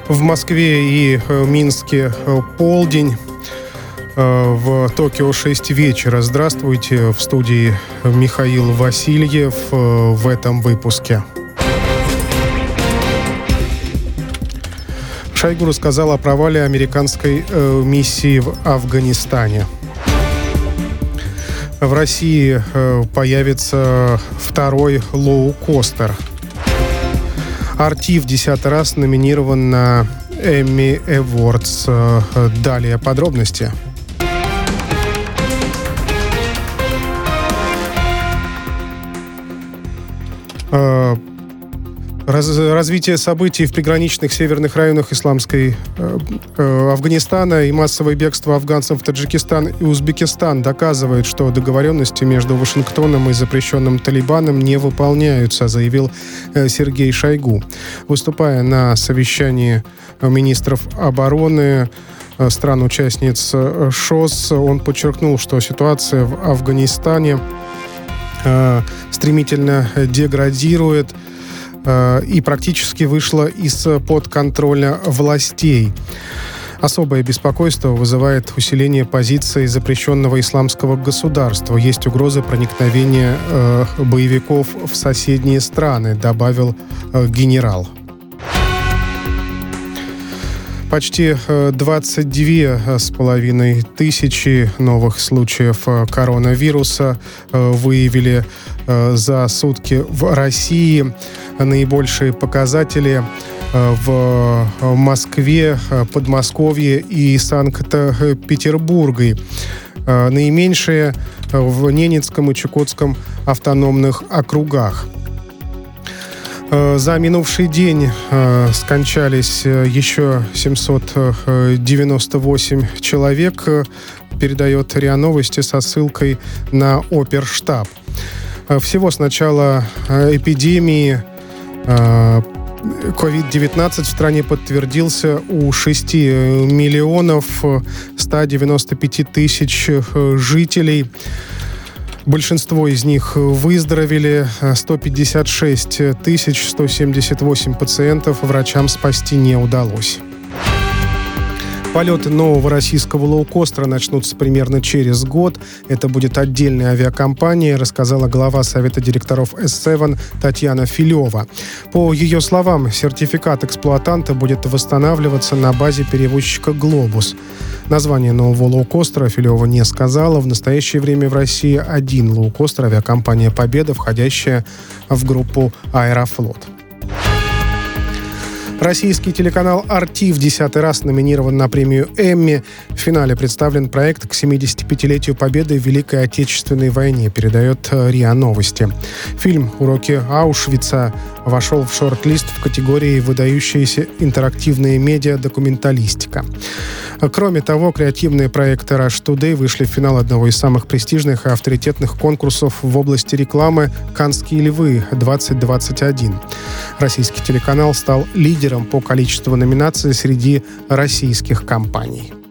В Москве и Минске полдень. В Токио 6 вечера. Здравствуйте. В студии Михаил Васильев в этом выпуске. Шойгу рассказал о провале американской миссии в Афганистане. В России появится второй лоукостер. RT в 10-й раз номинирован на Emmy Awards. Далее подробности. Развитие событий в приграничных северных районах исламской Афганистана и массовое бегство афганцев в Таджикистан и Узбекистан доказывает, что договоренности между Вашингтоном и запрещенным Талибаном не выполняются, заявил Сергей Шойгу. Выступая на совещании министров обороны стран-участниц ШОС, он подчеркнул, что ситуация в Афганистане стремительно деградирует и практически вышла из-под контроля властей. Особое беспокойство вызывает усиление позиций запрещенного исламского государства. Есть угроза проникновения боевиков в соседние страны, добавил генерал. Почти 22,5 тысячи новых случаев коронавируса выявили за сутки в России. Наибольшие показатели в Москве, Подмосковье и Санкт-Петербурге. Наименьшие в Ненецком и Чукотском автономных округах. За минувший день скончались еще 798 человек, передает РИА Новости со ссылкой на Оперштаб. Всего с начала эпидемии COVID-19 в стране подтвердился у 6 миллионов 195 тысяч жителей. Большинство из них выздоровели, 156 178 пациентов врачам спасти не удалось. Полеты нового российского лоукостера начнутся примерно через год. Это будет отдельная авиакомпания, рассказала глава Совета директоров S7 Татьяна Филева. По ее словам, сертификат эксплуатанта будет восстанавливаться на базе перевозчика «Глобус». Название нового лоукостера Филева не сказала. В настоящее время в России один лоукостер — авиакомпания «Победа», входящая в группу «Аэрофлот». Российский телеканал RT в 10-й раз номинирован на премию «Эмми». В финале представлен проект к 75-летию Победы в Великой Отечественной войне, передает РИА Новости. Фильм «Уроки Аушвица» вошел в шорт-лист в категории «Выдающиеся интерактивные медиа. Документалистика». Кроме того, креативные проекты Rush Today вышли в финал одного из самых престижных и авторитетных конкурсов в области рекламы «Каннские львы-2021». Российский телеканал стал лидером по количеству номинаций среди российских компаний.